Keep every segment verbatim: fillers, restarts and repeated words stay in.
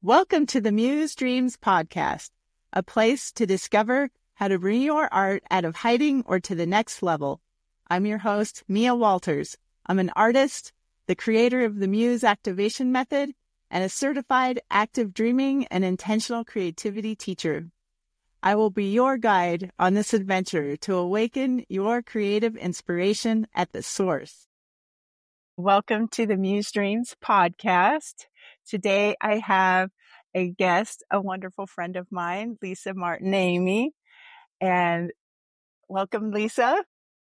Welcome to the Muse Dreams Podcast, a place to discover how to bring your art out of hiding or to the next level. I'm your host, Mia Walters. I'm an artist, the creator of the Muse Activation Method, and a certified active dreaming and intentional creativity teacher. I will be your guide on this adventure to awaken your creative inspiration at the source. Welcome to the Muse Dreams Podcast. Today I have a guest, a wonderful friend of mine, Lisa Martin-Amey. And welcome, Lisa.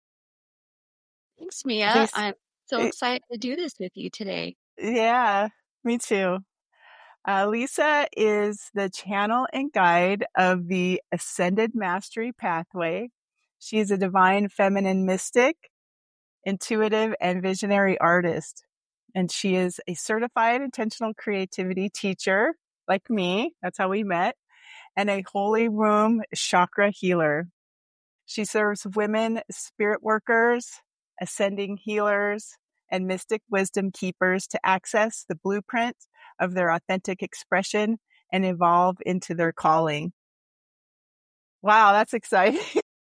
Thanks, Mia. Lisa, I'm so excited to do this with you today. Yeah, me too. Uh, Lisa is the channel and guide of the Ascended Mastery Pathway. She is a divine feminine mystic, intuitive, and visionary artist. And she is a certified intentional creativity teacher, like me. That's how we met. And a holy womb chakra healer. She serves women spirit workers, ascending healers, and mystic wisdom keepers to access the blueprint of their authentic expression and evolve into their calling. Wow, that's exciting.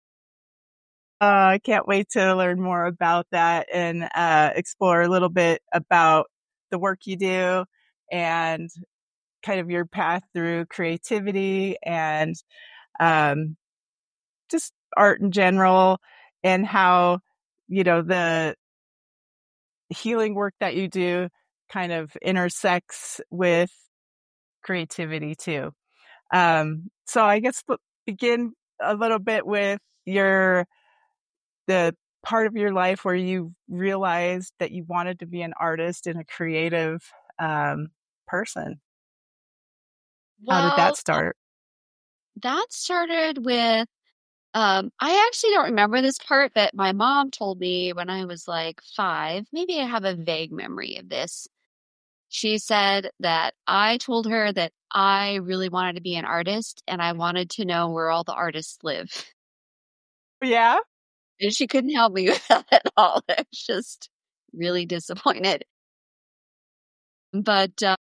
Uh, I can't wait to learn more about that and uh, explore a little bit about the work you do and kind of your path through creativity and um, just art in general, and how, you know, the healing work that you do kind of intersects with creativity too. Um, so I guess begin a little bit with your the part of your life where you realized that you wanted to be an artist and a creative um, person. How did that Well, start? that started with, um, I actually don't remember this part, but my mom told me when I was like five, maybe I have a vague memory of this. She said that I told her that I really wanted to be an artist and I wanted to know where all the artists live. Yeah. And she couldn't help me with that at all. I was just really disappointed. But uh,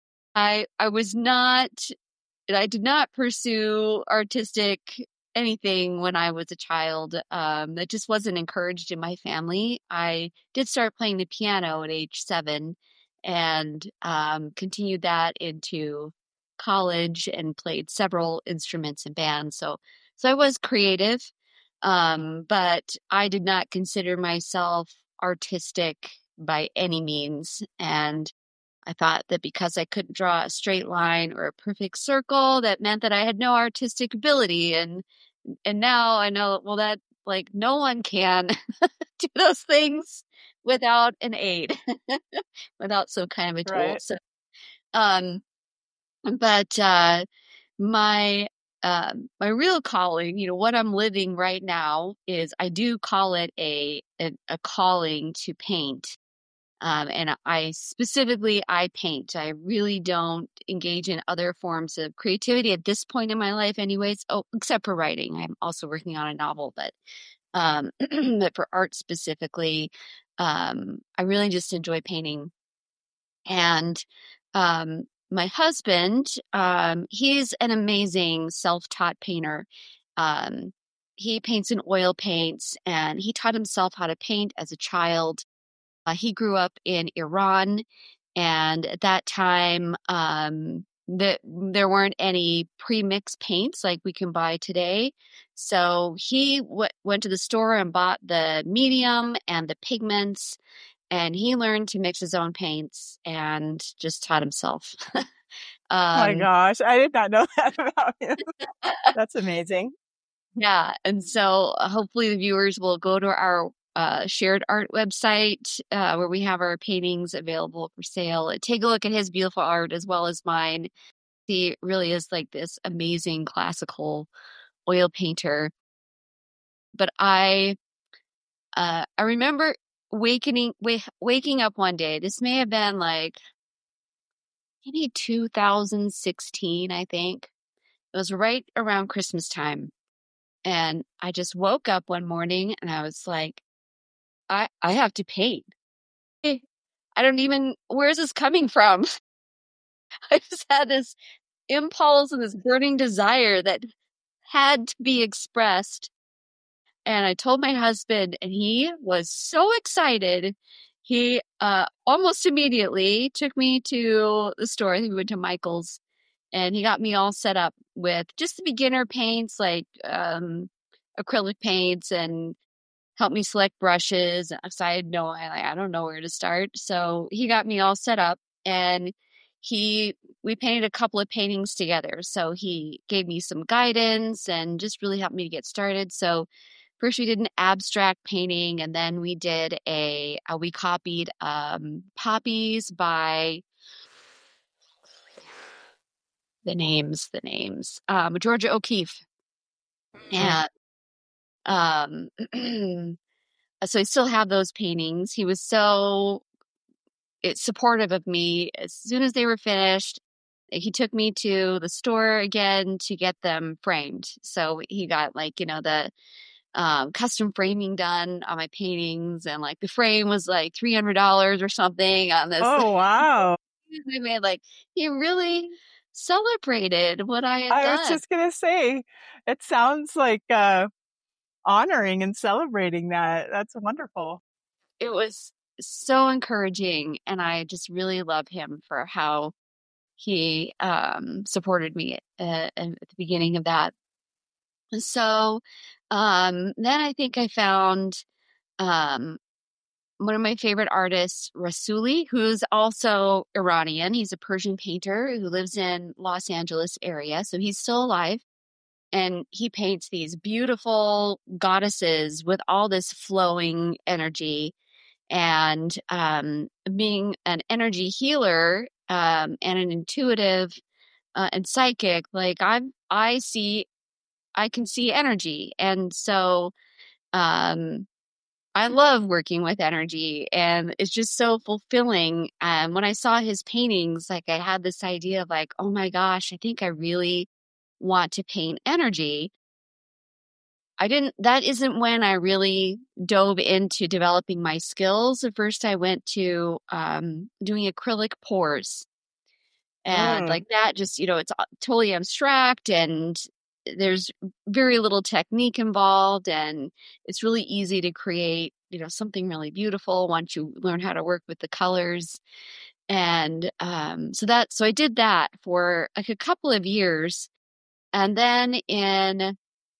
I I was not, I did not pursue artistic anything when I was a child. Um, that just wasn't encouraged in my family. I did start playing the piano at age seven and um, continued that into college and played several instruments in bands. So, so I was creative, um, but I did not consider myself artistic by any means. And I thought that because I couldn't draw a straight line or a perfect circle, that meant that I had no artistic ability. And and now I know, well, that like no one can do those things without an aid, without some kind of a tool. Right. So, um, but uh, my um, my real calling, you know, what I'm living right now is I do call it a a, a calling to paint. Um, and I specifically, I paint. I really don't engage in other forms of creativity at this point in my life anyways. Oh, except for writing. I'm also working on a novel, but, um, but for art specifically, um, I really just enjoy painting. And, um, my husband, um, he's an amazing self-taught painter. Um, he paints in oil paints and he taught himself how to paint as a child. Uh, he grew up in Iran, and at that time, um, the, there weren't any pre-mixed paints like we can buy today. So he w- went to the store and bought the medium and the pigments, and he learned to mix his own paints and just taught himself. Oh my um, gosh, I did not know that about him. That's amazing. Yeah. And so uh, hopefully the viewers will go to our uh, shared art website uh, where we have our paintings available for sale. And take a look at his beautiful art as well as mine. He really is like this amazing classical oil painter. But I, uh, I remember wakening, wa- waking up one day. This may have been like maybe two thousand sixteen, I think. It was right around Christmas time. And I just woke up one morning and I was like, I, I have to paint. I don't even, where is this coming from? I just had this impulse and this burning desire that had to be expressed. And I told my husband, and he was so excited. He uh, almost immediately took me to the store. I think we went to Michael's, and he got me all set up with just the beginner paints, like um, acrylic paints, and helped me select brushes. So I had no, I, I don't know where to start. So he got me all set up, and he, we painted a couple of paintings together. So he gave me some guidance and just really helped me to get started. So first we did an abstract painting, and then we did a, uh, we copied um, Poppies by the names, the names, um, Georgia O'Keeffe. And um, so I still have those paintings. He was so it's supportive of me. As soon as they were finished, he took me to the store again to get them framed. So he got like, you know, the um, custom framing done on my paintings, and like the frame was like three hundred dollars or something on this. Oh, wow. I mean, like he really celebrated what I had I was done. just going to say, it sounds like uh, honoring and celebrating that. That's wonderful. It was so encouraging, and I just really love him for how he um, supported me at, at the beginning of that. So um, then I think I found um, one of my favorite artists, Rassouli, who's also Iranian. He's a Persian painter who lives in Los Angeles area. So he's still alive. And he paints these beautiful goddesses with all this flowing energy. And um, being an energy healer um, and an intuitive uh, and psychic, like I I see, I can see energy. And so um, I love working with energy, and it's just so fulfilling. Um, when I saw his paintings, like I had this idea of like, oh my gosh, I think I really want to paint energy. I didn't, that isn't when I really dove into developing my skills. At first, I went to um, doing acrylic pours. And Mm. like that, just, you know, it's totally abstract, and there's very little technique involved, and it's really easy to create, you know, something really beautiful once you learn how to work with the colors. And um, so that, so I did that for like a couple of years. And then in,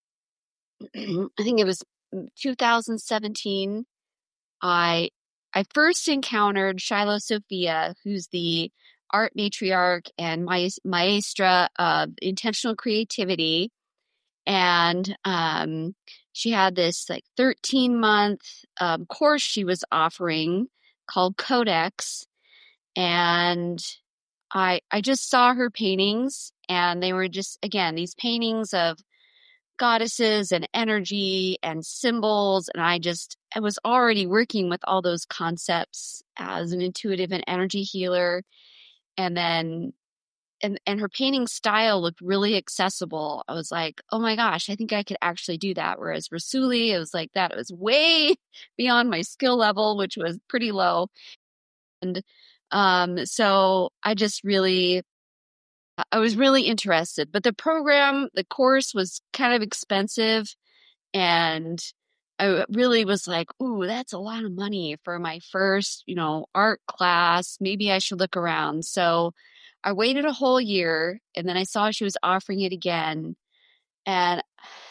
I think it was two thousand seventeen, I I first encountered Shiloh Sophia, who's the art matriarch and maestra of intentional creativity. And um, she had this like thirteen month um, course she was offering called Codex. And I I just saw her paintings, and they were just, again, these paintings of goddesses and energy and symbols. And I just, I was already working with all those concepts as an intuitive and energy healer. And then, and, and her painting style looked really accessible. I was like, oh my gosh, I think I could actually do that. Whereas Rassouli, it was like that. It was way beyond my skill level, which was pretty low. And um, so I just really, I was really interested. But the program, the course was kind of expensive. And I really was like, ooh, that's a lot of money for my first, you know, art class. Maybe I should look around. So I waited a whole year, and then I saw she was offering it again. And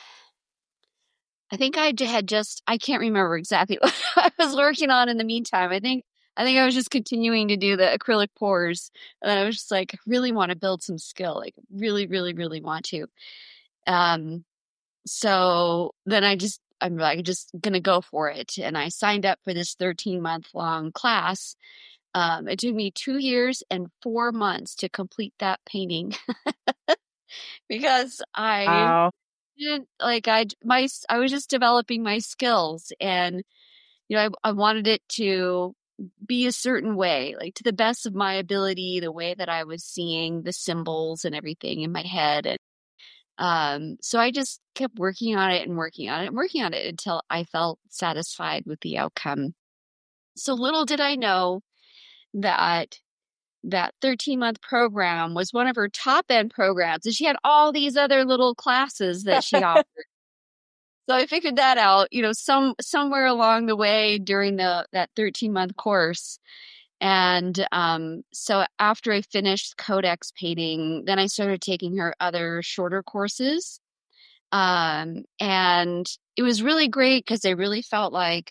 I think I had just, I can't remember exactly what I was working on in the meantime. I think, I think I was just continuing to do the acrylic pours. And then I was just like, I really want to build some skill. Like really, really, really want to. Um, so then I just, I'm like, just going to go for it. And I signed up for this thirteen month long class. Um, it took me two years and four months to complete that painting because I Wow. didn't like, I, my, I was just developing my skills, and, you know, I, I wanted it to be a certain way, like to the best of my ability, the way that I was seeing the symbols and everything in my head. And Um, so I just kept working on it and working on it and working on it until I felt satisfied with the outcome. So little did I know that that thirteen month program was one of her top end programs, and she had all these other little classes that she offered. So I figured that out, you know, some somewhere along the way during the that thirteen month course. And um, so after I finished Codex painting, then I started taking her other shorter courses. Um, and it was really great because I really felt like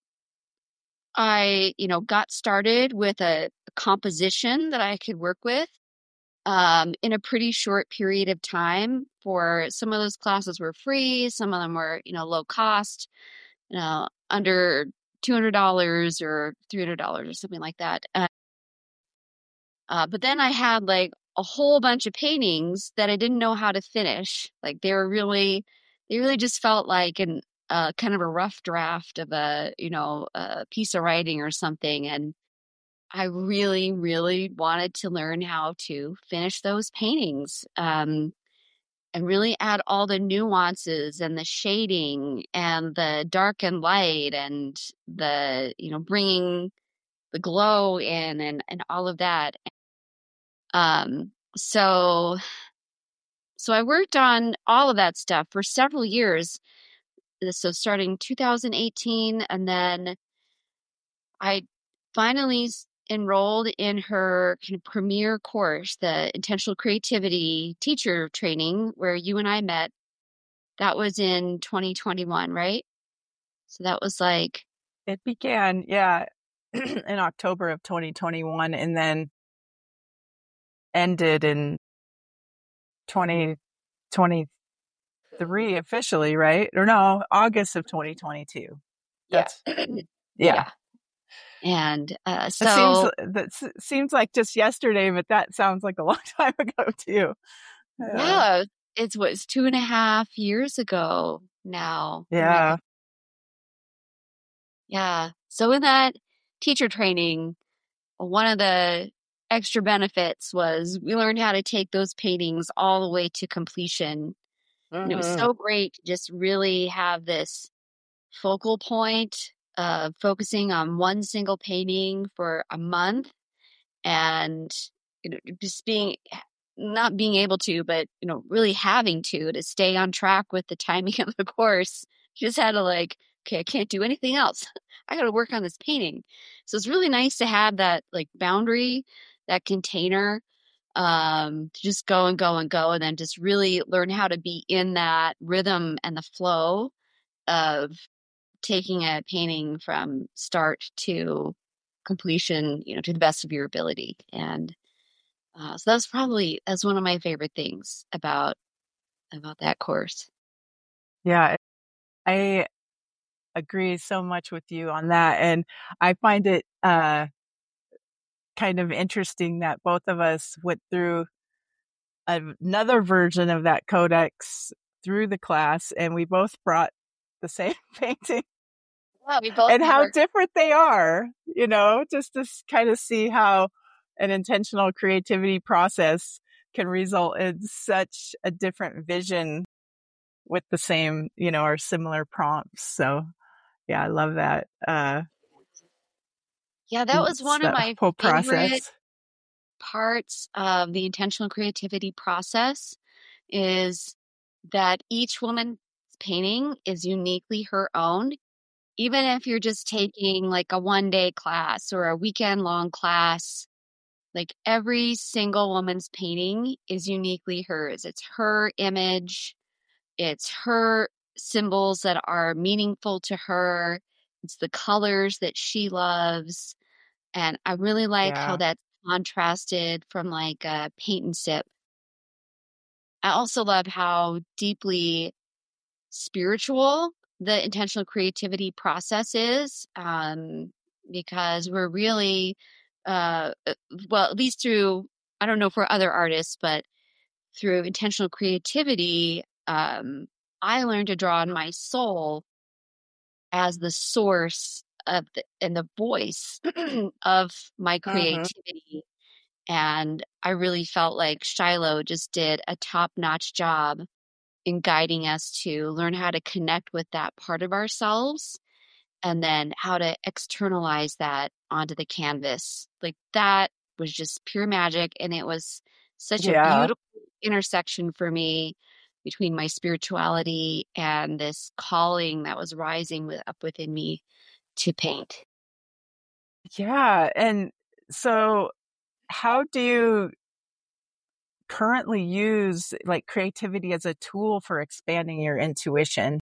I, you know, got started with a, a composition that I could work with um, in a pretty short period of time. For some of those classes were free, some of them were, you know, low cost, you know, under two hundred dollars or three hundred dollars or something like that. Uh, uh, but then I had like a whole bunch of paintings that I didn't know how to finish. Like they were really, they really just felt like an uh, kind of a rough draft of a, you know, a piece of writing or something. And I really, really wanted to learn how to finish those paintings. Um, and really add all the nuances and the shading and the dark and light and the, you know, bringing the glow in and, and all of that. Um, so, so I worked on all of that stuff for several years. So starting two thousand eighteen, and then I finally enrolled in her kind of premier course, the Intentional Creativity Teacher Training, where you and I met. That was in twenty twenty-one, right? So that was like... It began, yeah, in October of twenty twenty-one and then ended in twenty twenty-three officially, right? Or no, August of twenty twenty-two. That's, yeah. yeah. yeah. And uh, so... It seems, that seems like just yesterday, but that sounds like a long time ago too. Yeah, yeah it was two and a half years ago now. Yeah. Yeah. So in that teacher training, one of the extra benefits was we learned how to take those paintings all the way to completion. Mm-hmm. And it was so great to just really have this focal point of focusing on one single painting for a month and, you know, just being, not being able to, but, you know, really having to, to stay on track with the timing of the course. You just had to like, okay, I can't do anything else. I got to work on this painting. So it's really nice to have that like boundary, that container, um, to just go and go and go, and then just really learn how to be in that rhythm and the flow of taking a painting from start to completion, you know, to the best of your ability. And uh, so that's probably, that's one of my favorite things about, about that course. Yeah. I agree so much with you on that. And I find it, uh, kind of interesting that both of us went through another version of that codex through the class, and we both brought the same painting. Yeah, we both and how worked. different they are, you know, just to kind of see how an intentional creativity process can result in such a different vision with the same, you know, or similar prompts. So yeah, I love that. Uh, yeah, that was one of my whole favorite process. parts of the intentional creativity process is that each woman's painting is uniquely her own. Even if you're just taking like a one day class or a weekend long class, like every single woman's painting is uniquely hers. It's her image. It's her symbols that are meaningful to her. It's the colors that she loves. And I really like Yeah. how that's contrasted from like a paint and sip. I also love how deeply spiritual the intentional creativity process is, um, because we're really, uh, well, at least through, I don't know for other artists, but through intentional creativity, um, I learned to draw on my soul as the source of the, and the voice of my creativity. Mm-hmm. And I really felt like Shiloh just did a top-notch job in guiding us to learn how to connect with that part of ourselves and then how to externalize that onto the canvas. Like that was just pure magic. And it was such a Yeah. beautiful intersection for me between my spirituality and this calling that was rising with, up within me to paint. Yeah. And so how do you currently use like creativity as a tool for expanding your intuition?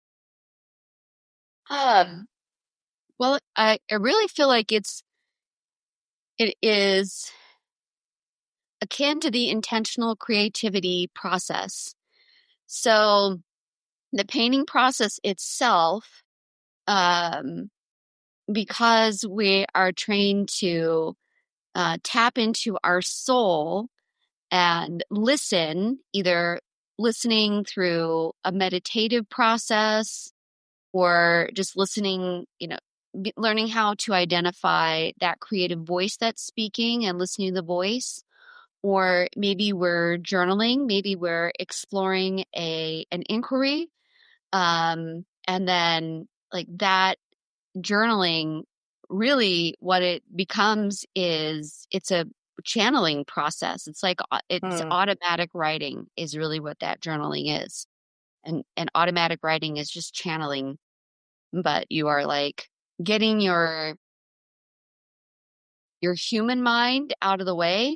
Um, well, I, I really feel like it's it is akin to the intentional creativity process. So the painting process itself, um, because we are trained to uh, tap into our soul and listen, either listening through a meditative process or just listening, you know, learning how to identify that creative voice that's speaking and listening to the voice. Or maybe we're journaling, maybe we're exploring a an inquiry. Um, and then like that journaling, really what it becomes is it's a channeling process. It's like it's Hmm. automatic writing is really what that journaling is. And and automatic writing is just channeling, but you are like getting your your human mind out of the way,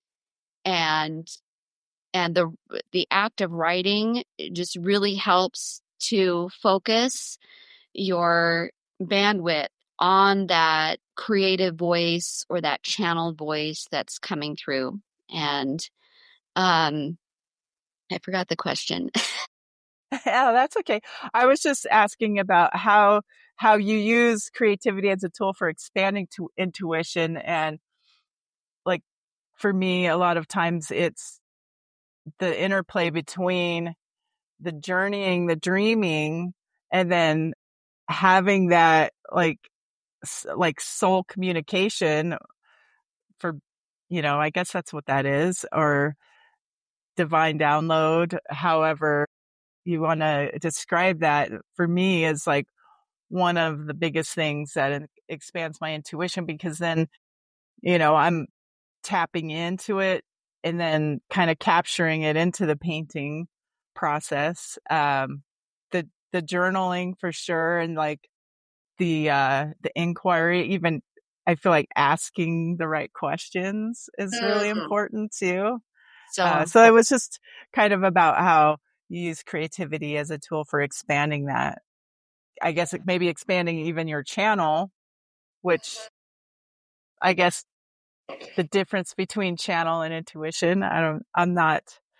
and and the the act of writing just really helps to focus your bandwidth on that creative voice or that channeled voice that's coming through. And um I forgot the question. Yeah, that's okay. I was just asking about how how you use creativity as a tool for expanding to intuition. And like for me, a lot of times it's the interplay between the journeying, the dreaming, and then having that like like soul communication for, you know, I guess that's what that is, or divine download, however you want to describe that. For me is like one of the biggest things that expands my intuition, because then, you know, I'm tapping into it and then kind of capturing it into the painting process. Um, the, the journaling for sure. And like the, uh, the inquiry, even I feel like asking the right questions is really Mhm. important too. So Uh, so it important. was just kind of about how you use creativity as a tool for expanding that. I guess it maybe expanding even your channel, which I guess the difference between channel and intuition, I don't, I'm not,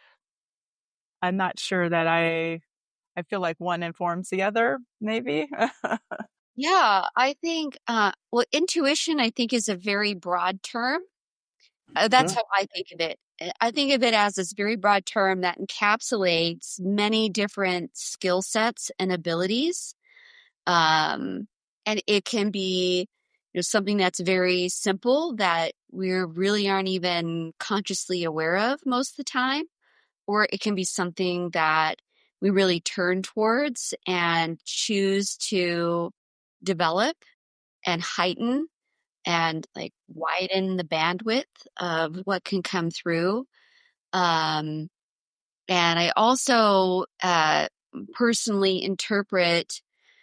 I'm not sure that I, I feel like one informs the other, maybe. Yeah, I think uh well, intuition I think is a very broad term. Uh, that's Mhm. how I think of it. Uh, I think of it as this very broad term that encapsulates many different skill sets and abilities. Um, and it can be, you know, something that's very simple that we really aren't even consciously aware of most of the time, or it can be something that we really turn towards and choose to develop and heighten and like widen the bandwidth of what can come through. Um, and I also uh, personally interpret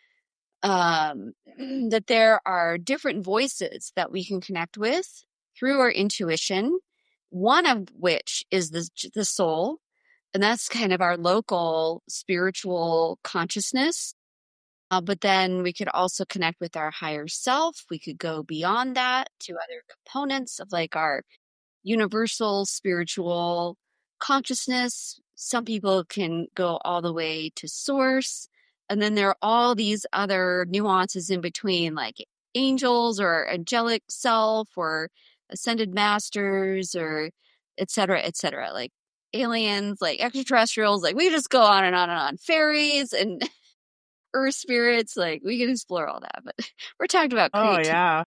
um, that there are different voices that we can connect with through our intuition, one of which is the, the soul, and that's kind of our local spiritual consciousness. Uh, but then we could also connect with our higher self. We could go beyond that to other components of like our universal spiritual consciousness. Some people can go all the way to source. And then there are all these other nuances in between, like angels or angelic self or ascended masters or et cetera, et cetera. Like aliens, like extraterrestrials, like we just go on and on and on. Fairies and earth spirits, like we can explore all that, but we're talking about Oh creativity. yeah.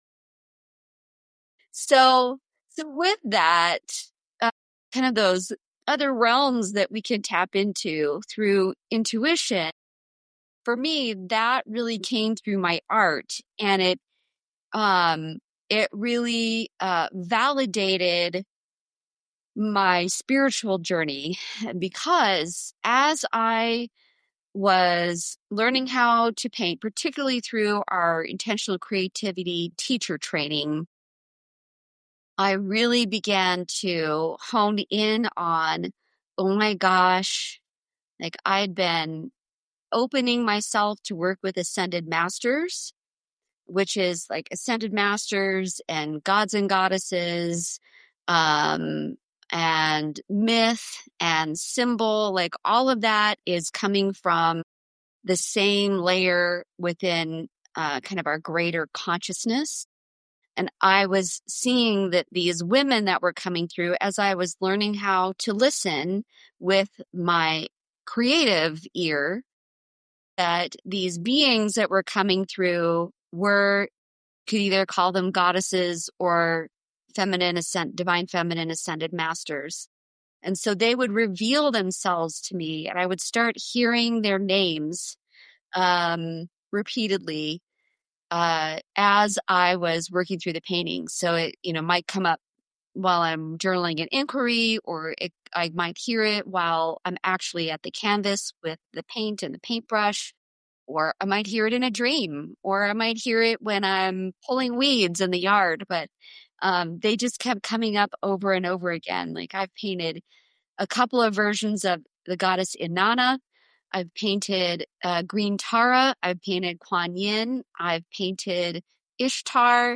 So, so with that, uh, kind of those other realms that we can tap into through intuition, for me, that really came through my art, and it, um, it really uh, validated my spiritual journey because as I was learning how to paint, particularly through our intentional creativity teacher training, I really began to hone in on, oh my gosh, like I'd been opening myself to work with ascended masters, which is like ascended masters and gods and goddesses, um, and myth and symbol, like all of that is coming from the same layer within uh, kind of our greater consciousness. And I was seeing that these women that were coming through as I was learning how to listen with my creative ear, that these beings that were coming through were, could either call them goddesses or feminine ascent, divine feminine ascended masters. And so they would reveal themselves to me and I would start hearing their names um, repeatedly uh, as I was working through the painting. So it, you know, might come up while I'm journaling an inquiry, or it, I might hear it while I'm actually at the canvas with the paint and the paintbrush, or I might hear it in a dream, or I might hear it when I'm pulling weeds in the yard. But um, they just kept coming up over and over again. Like I've painted a couple of versions of the goddess Inanna. I've painted uh, Green Tara. I've painted Kuan Yin. I've painted Ishtar,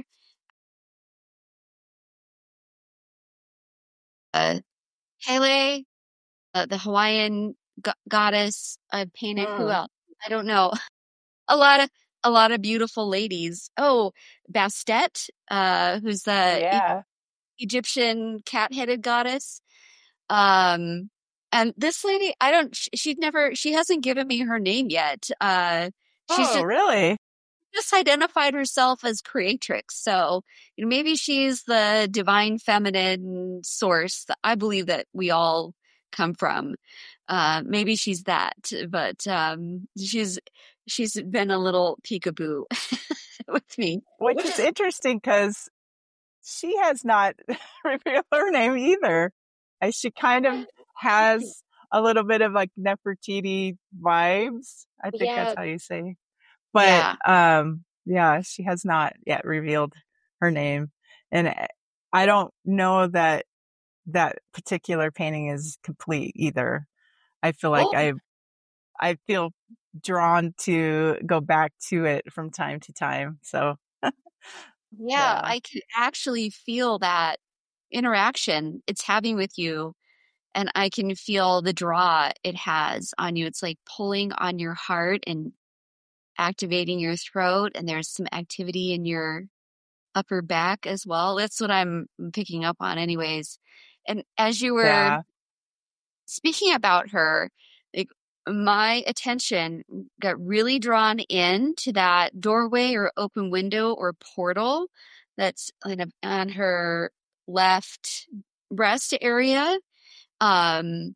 uh, Pele, uh, the Hawaiian go- goddess. I've painted who Mm, else? I don't know. A lot of a lot of beautiful ladies. Oh, Bastet, uh, who's the e- yeah. Egyptian cat-headed goddess. Um, and this lady, I don't. sh- She'd never. She hasn't given me her name yet. Uh, she's Oh, just really? just identified herself as creatrix. So, you know, maybe she's the divine feminine source that I believe that we all come from. Uh, maybe she's that, but um, she's she's been a little peekaboo with me, Which which is is interesting because she has not revealed her name either. And she kind of has a little bit of like Nefertiti vibes. I think that's yeah, how you say. But yeah. um, yeah, she has not yet revealed her name, and I don't know that that particular painting is complete either. I feel like Oh, I I feel drawn to go back to it from time to time. So yeah. yeah, I can actually feel that interaction it's having with you. And I can feel the draw it has on you. It's like pulling on your heart and activating your throat. And there's some activity in your upper back as well. That's what I'm picking up on, anyways. And as you were yeah, speaking about her, like my attention got really drawn in to that doorway or open window or portal that's kind of on her left breast area. Um,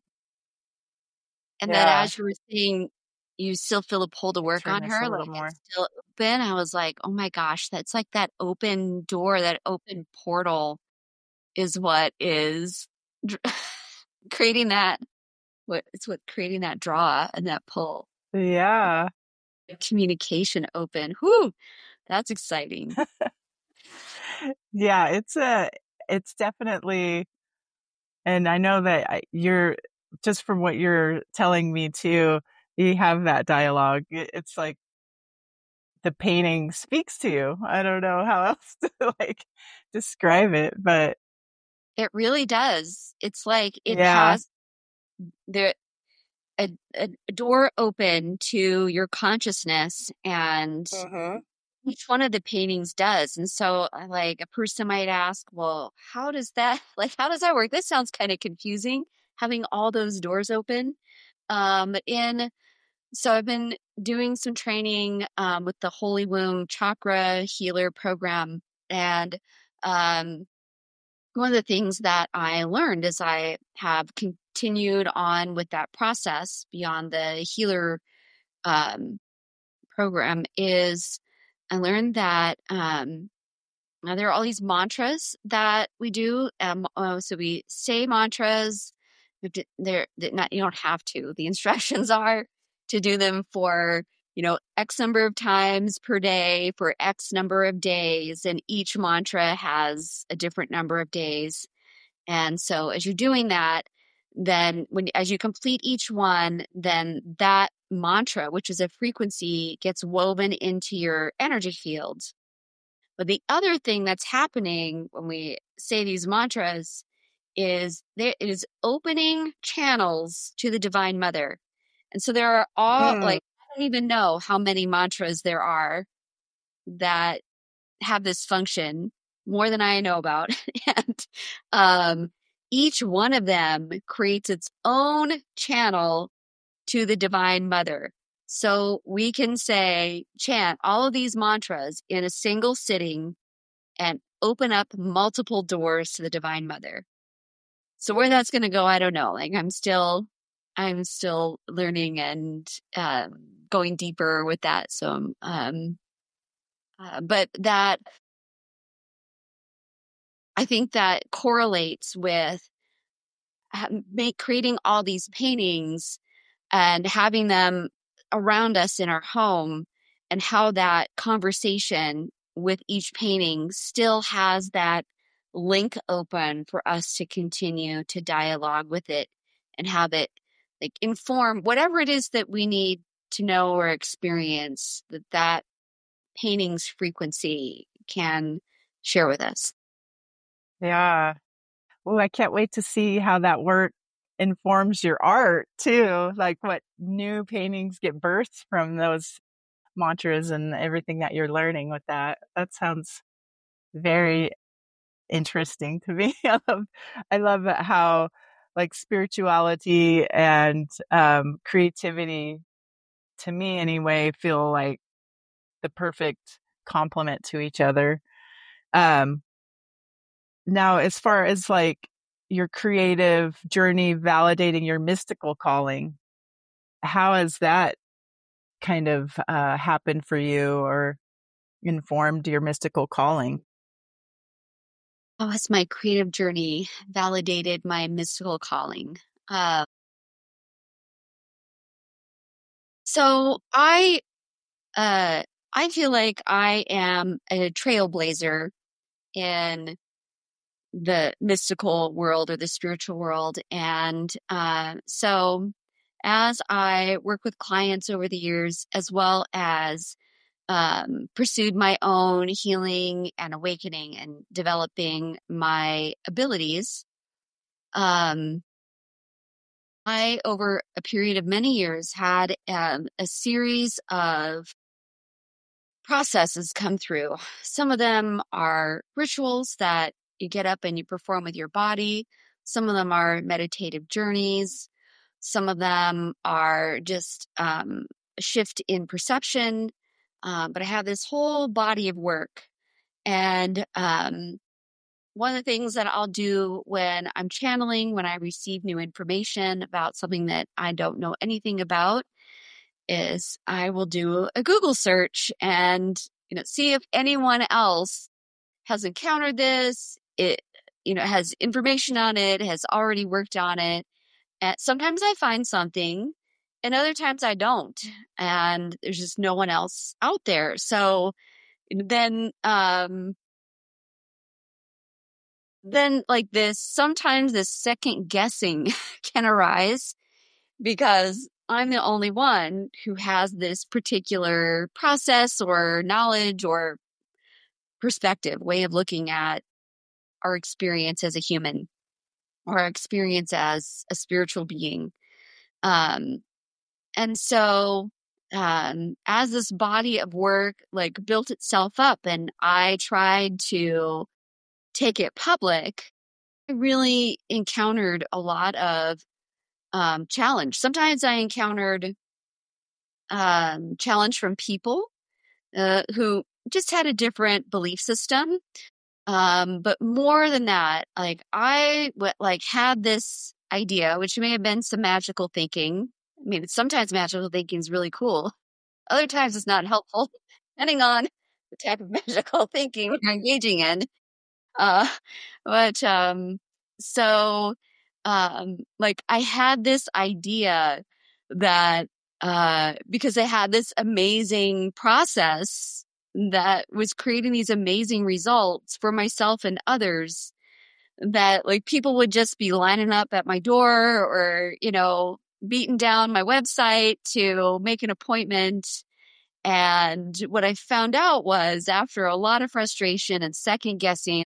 And then yeah. as you were saying, you still feel a pull to work Turn on this a her, little like more. it's still open. I was like, oh my gosh, that's like that open door, that open portal is what is dr- creating that, what it's what creating that draw and that pull. Yeah, Communication open. Whoo, that's exciting. yeah. It's a, it's definitely, and I know that I- you're just from what you're telling me too. You have that dialogue. It- It's like the painting speaks to you. I don't know how else to like describe it, but It really does. It's like it yeah. has there a, a a door open to your consciousness, and Hmm. each one of the paintings does. And so I like a person might ask, well, how does that like how does that work? This sounds kind of confusing, having all those doors open. Um in so I've been doing some training um with the Holy Womb Chakra Healer program. And um one of the things that I learned as I have continued on with that process beyond the healer um program is I learned that um Now, there are all these mantras that we do. Um, uh, so we say mantras. They're, they're not, you don't have to. The instructions are to do them for, you know, X number of times per day for X number of days. And each mantra has a different number of days. And so as you're doing that, then when as you complete each one, then that mantra, which is a frequency, gets woven into your energy field. But the other thing that's happening when we say these mantras is there it is opening channels to the Divine Mother. And so there are all Mm. like I don't even know how many mantras there are that have this function, more than I know about. And um, each one of them creates its own channel to the Divine Mother. So we can say, chant all of these mantras in a single sitting and open up multiple doors to the Divine Mother. So where that's going to go, I don't know. Like I'm still, I'm still learning and uh, going deeper with that. So, um, uh, but that, I think that correlates with make, creating all these paintings and having them around us in our home, and how that conversation with each painting still has that link open for us to continue to dialogue with it and have it like inform whatever it is that we need to know or experience, that that painting's frequency can share with us. Yeah. Oh, I can't wait to see how that work informs your art too. Like what new paintings get birthed from those mantras and everything that you're learning with that. That sounds very interesting to me. I love, I love how like spirituality and um, creativity, to me anyway, feel like the perfect complement to each other. Um, now, as far as like your creative journey validating your mystical calling, how has that kind of uh, happened for you or informed your mystical calling? Oh, has my creative journey validated my mystical calling? Uh, so I, uh, I feel like I am a trailblazer in the mystical world or the spiritual world. And uh, so as I work with clients over the years, as well as um, pursued my own healing and awakening and developing my abilities, um, I, over a period of many years, had um, a series of processes come through. Some of them are rituals that you get up and you perform with your body. Some of them are meditative journeys. Some of them are just um, a shift in perception. Um, but I have this whole body of work. And um, one of the things that I'll do when I'm channeling, when I receive new information about something that I don't know anything about, is I will do a Google search and, you know, see if anyone else has encountered this. It, you know, has information on it, has already worked on it. And sometimes I find something and other times I don't. And there's just no one else out there. So then, um, then like this, sometimes this second guessing can arise because I'm the only one who has this particular process or knowledge or perspective, way of looking at our experience as a human or our experience as a spiritual being. Um, and so, um, as this body of work like built itself up and I tried to take it public, I really encountered a lot of um, challenge. Sometimes I encountered um, challenge from people uh, who just had a different belief system. Um, but more than that, like I w- like had this idea, which may have been some magical thinking. I mean, sometimes magical thinking is really cool. Other times it's not helpful, depending on the type of magical thinking we're engaging in. Uh, but um, so um, like I had this idea that uh, because I had this amazing process that was creating these amazing results for myself and others, that like people would just be lining up at my door or, you know, beating down my website to make an appointment. And what I found out was, after a lot of frustration and second guessing,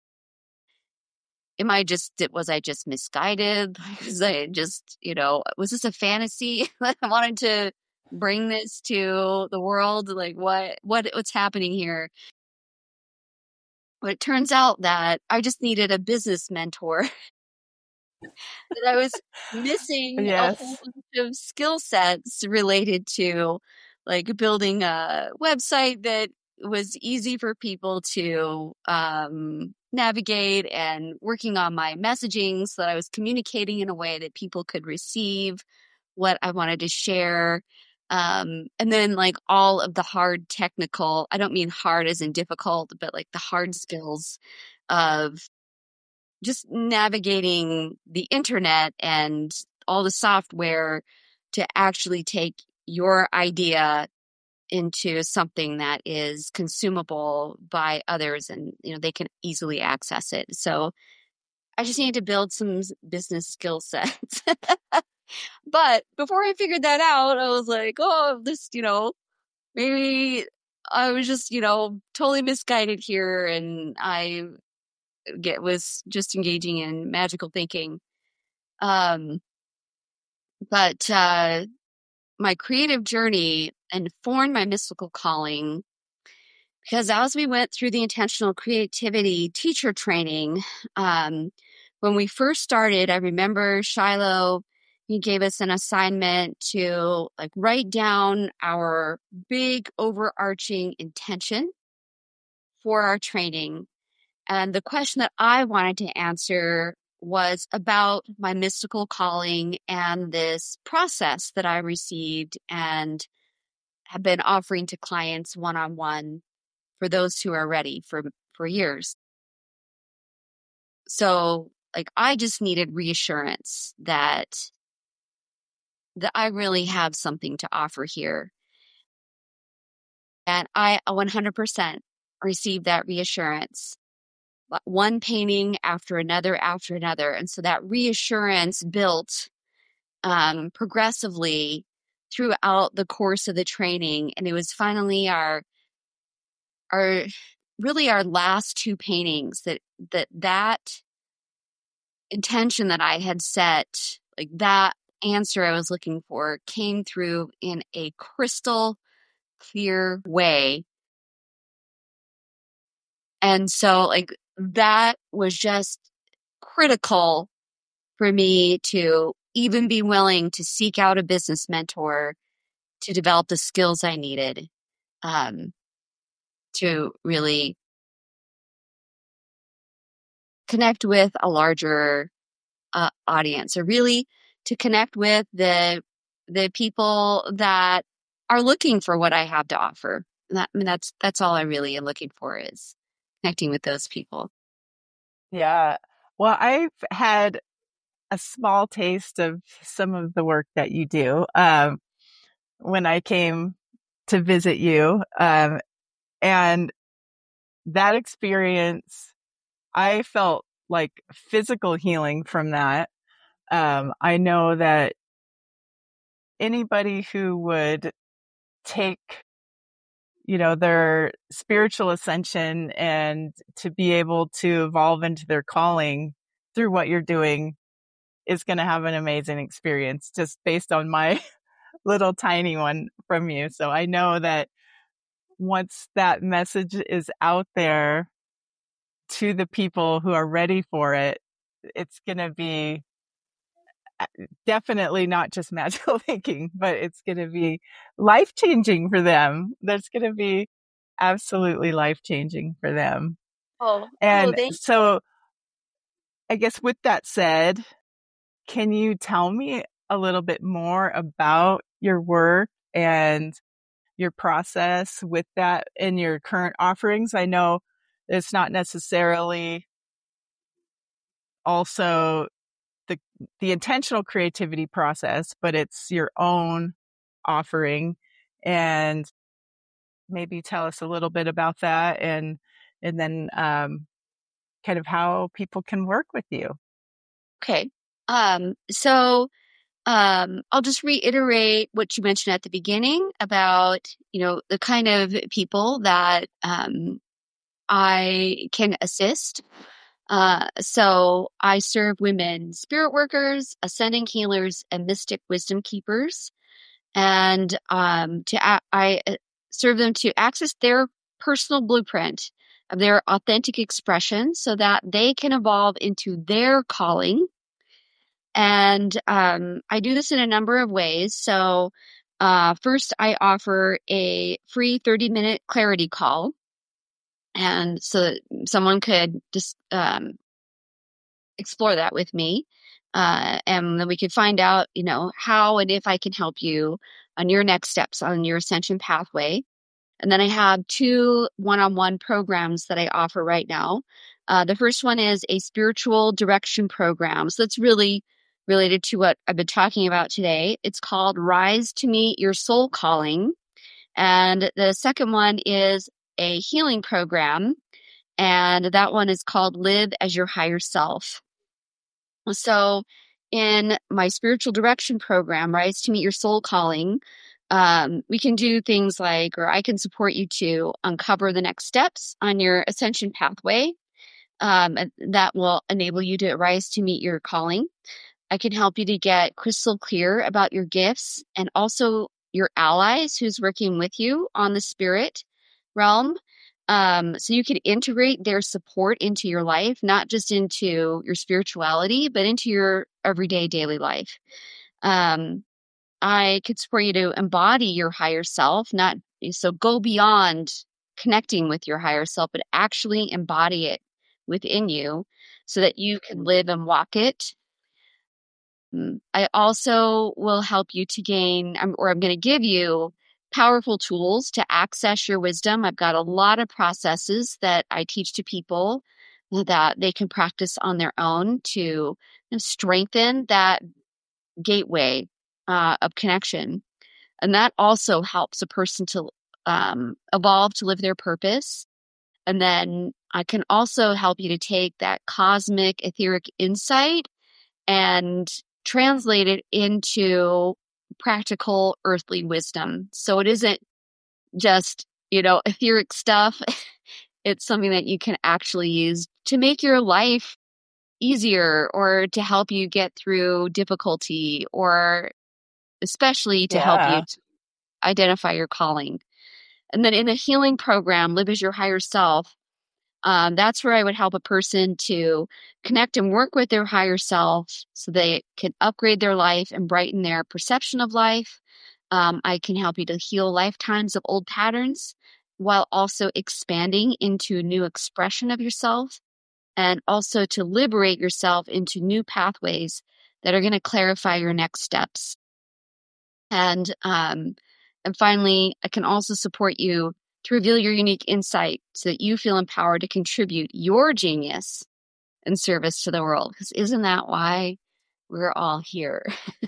am I just, was I just misguided? Was I just, you know, was this a fantasy that I wanted to bring this to the world? Like what, what, what's happening here? But it turns out that I just needed a business mentor. That I was missing a whole Yes. bunch of skill sets related to like building a website that was easy for people to um, navigate, and working on my messaging so that I was communicating in a way that people could receive what I wanted to share. Um, and then like all of the hard technical, I don't mean hard as in difficult, but like the hard skills of just navigating the internet and all the software to actually take your idea into something that is consumable by others, and you know they can easily access it. So I just need to build some business skill sets. But before I figured that out, I was like, oh, this, you know, maybe I was just, you know, totally misguided here, and I get was just engaging in magical thinking. Um, but uh, my creative journey informed my mystical calling, because as we went through the intentional creativity teacher training, um, when we first started, I remember Shiloh, he gave us an assignment to like write down our big overarching intention for our training. And the question that I wanted to answer was about my mystical calling and this process that I received and have been offering to clients one-on-one for those who are ready for, for years. So like, I just needed reassurance that, that I really have something to offer here. And I one hundred percent received that reassurance. One painting after another after another. And so that reassurance built um, progressively throughout the course of the training. And it was finally our, our, really our last two paintings that, that, that intention that I had set, like that answer I was looking for, came through in a crystal clear way. And so like that was just critical for me to even be willing to seek out a business mentor to develop the skills I needed um, to really connect with a larger uh, audience, or really to connect with the the people that are looking for what I have to offer. And that, I mean, that's that's all I really am looking for, is connecting with those people. Yeah. Well, I've had a small taste of some of the work that you do um, when I came to visit you. Um, and that experience, I felt like physical healing from that. Um, I know that anybody who would take, you know, their spiritual ascension and to be able to evolve into their calling through what you're doing is going to have an amazing experience, just based on my little tiny one from you. So I know that once that message is out there to the people who are ready for it, it's going to be definitely not just magical thinking, but it's going to be life changing for them. That's going to be absolutely life changing for them. Oh, oh, And thank so I guess with that said, can you tell me a little bit more about your work and your process with that in your current offerings? I know it's not necessarily also the the intentional creativity process, but it's your own offering. And maybe tell us a little bit about that, and and then um, kind of how people can work with you. Okay. Um, so um, I'll just reiterate what you mentioned at the beginning about, you know, the kind of people that um, I can assist. Uh, so I serve women spirit workers, ascending healers, and mystic wisdom keepers. And um, to a- I uh, serve them to access their personal blueprint of their authentic expression so that they can evolve into their calling. And um, I do this in a number of ways. So uh, first, I offer a free thirty minute clarity call. And so that someone could just um, explore that with me. Uh, and then we could find out, you know, how and if I can help you on your next steps on your ascension pathway. And then I have two one-on-one programs that I offer right now. Uh, the first one is a spiritual direction program. So that's really related to what I've been talking about today. It's called Rise to Meet Your Soul Calling. And the second one is a healing program. And that one is called Live as Your Higher Self. So in my spiritual direction program, Rise to Meet Your Soul Calling, um, we can do things like, or I can support you to uncover the next steps on your ascension pathway. Um, that will enable you to rise to meet your calling. I can help you to get crystal clear about your gifts and also your allies who's working with you on the spirit realm. Um, so you could integrate their support into your life, not just into your spirituality, but into your everyday daily life. Um, I could support you to embody your higher self, not so go beyond connecting with your higher self, but actually embody it within you so that you can live and walk it. I also will help you to gain, or I'm going to give you powerful tools to access your wisdom. I've got a lot of processes that I teach to people that they can practice on their own to you know, strengthen that gateway uh, of connection. And that also helps a person to um, evolve to live their purpose. And then I can also help you to take that cosmic etheric insight and translate it into practical earthly wisdom. So it isn't just, you know, etheric stuff. It's something that you can actually use to make your life easier or to help you get through difficulty or especially to help you Yeah. to identify your calling. And then in the healing program, Live as Your Higher Self, Um, that's where I would help a person to connect and work with their higher self so they can upgrade their life and brighten their perception of life. Um, I can help you to heal lifetimes of old patterns while also expanding into a new expression of yourself and also to liberate yourself into new pathways that are going to clarify your next steps. And um, and finally, I can also support you to reveal your unique insight so that you feel empowered to contribute your genius and service to the world. Because isn't that why we're all here?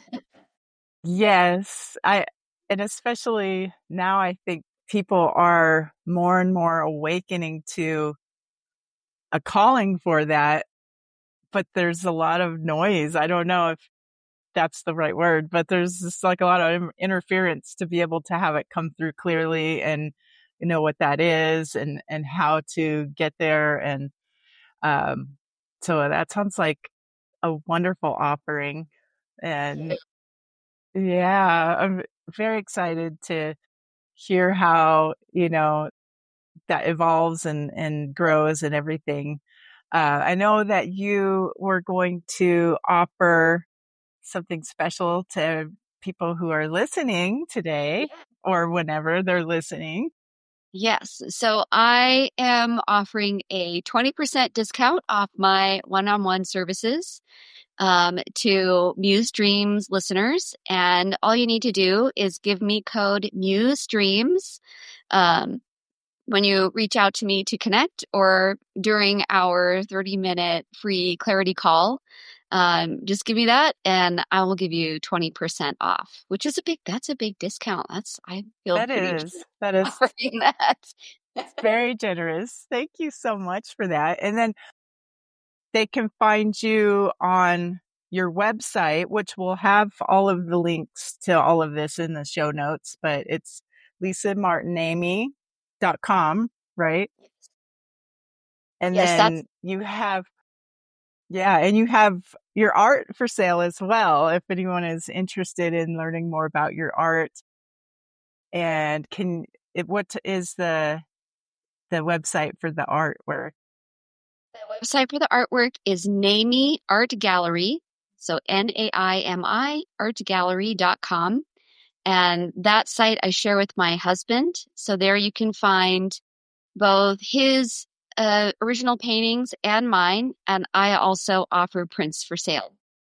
Yes. I and especially now I think people are more and more awakening to a calling for that, but there's a lot of noise. I don't know if that's the right word, but there's just like a lot of interference to be able to have it come through clearly and you know what that is and and how to get there. And um so that sounds like a wonderful offering. And yeah, I'm very excited to hear how, you know, that evolves and, and grows and everything. Uh, I know that you were going to offer something special to people who are listening today or whenever they're listening. Yes. So I am offering a twenty percent discount off my one on one services. um, to Muse Dreams listeners. And all you need to do is give me code Muse Dreams um, when you reach out to me to connect or during our thirty minute free clarity call. Um, just give me that and I will give you twenty percent off, which is a big, that's a big discount. That's, I feel That pretty is, that is offering that. very generous. Thank you so much for that. And then they can find you on your website, which will have all of the links to all of this in the show notes, but it's lisa martinamy dot com, right? And Yes, then that's you have, yeah, and you have your art for sale as well. If anyone is interested in learning more about your art, and can, it, what is the, the website for the artwork? the website for the artwork is Naimi Art Gallery. So N A I M I art gallery dot com. And that site I share with my husband. So there you can find both his uh, original paintings and mine. And I also offer prints for sale.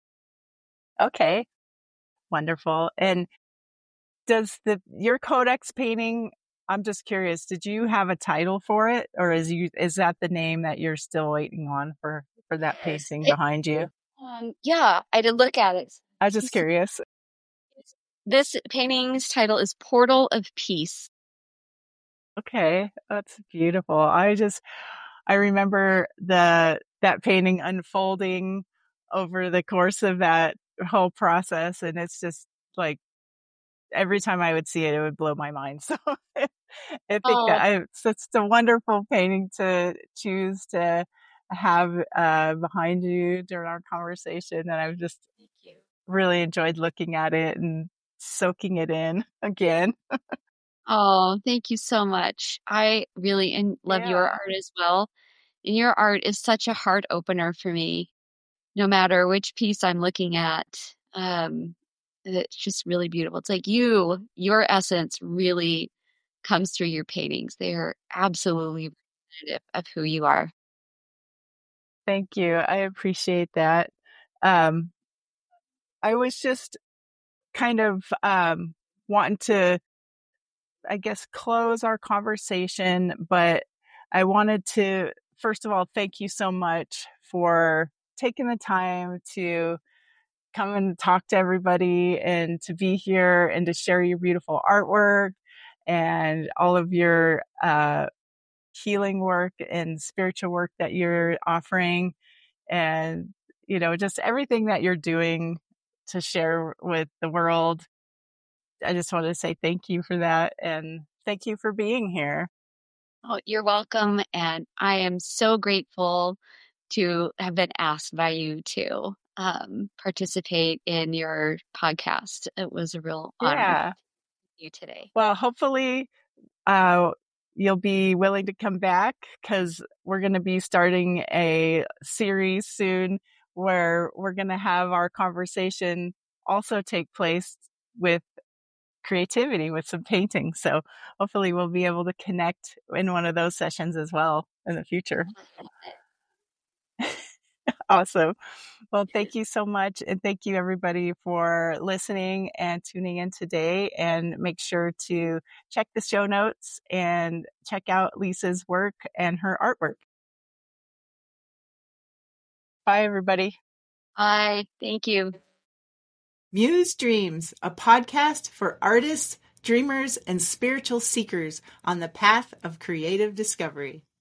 Okay. Wonderful. And does the, your Codex painting, I'm just curious, did you have a title for it, or is you, is that the name that you're still waiting on for, for that painting It, behind you? um, yeah, I did look at it. I was just curious. This painting's title is Portal of Peace. Okay. That's beautiful. I just, I remember the, that painting unfolding over the course of that whole process. And it's just like, every time I would see it, it would blow my mind. So I think Oh, that I, it's just a wonderful painting to choose to have uh, behind you during our conversation. And I've just thank you. really enjoyed looking at it and soaking it in again. Oh, thank you so much. I really in, love your Yeah. art as well. And your art is such a heart opener for me, no matter which piece I'm looking at. Um, it's just really beautiful. It's like you, your essence really comes through your paintings. They are absolutely representative of who you are. Thank you. I appreciate that. Um, I was just kind of um, wanting to, I guess, close our conversation, but I wanted to, first of all, thank you so much for taking the time to come and talk to everybody and to be here and to share your beautiful artwork and all of your uh, healing work and spiritual work that you're offering, and, you know, just everything that you're doing to share with the world. I just want to say thank you for that. And thank you for being here. Oh, you're welcome. And I am so grateful to have been asked by you to um, participate in your podcast. It was a real honor Yeah. to you today. Well, hopefully, uh, you'll be willing to come back, because we're going to be starting a series soon where we're going to have our conversation also take place with creativity, with some painting. So hopefully we'll be able to connect in one of those sessions as well in the future. Awesome. Well, thank you so much. And thank you everybody for listening and tuning in today. And make sure to check the show notes and check out Lisa's work and her artwork. Bye, everybody. Bye. Thank you. Muse Dreams, a podcast for artists, dreamers, and spiritual seekers on the path of creative discovery.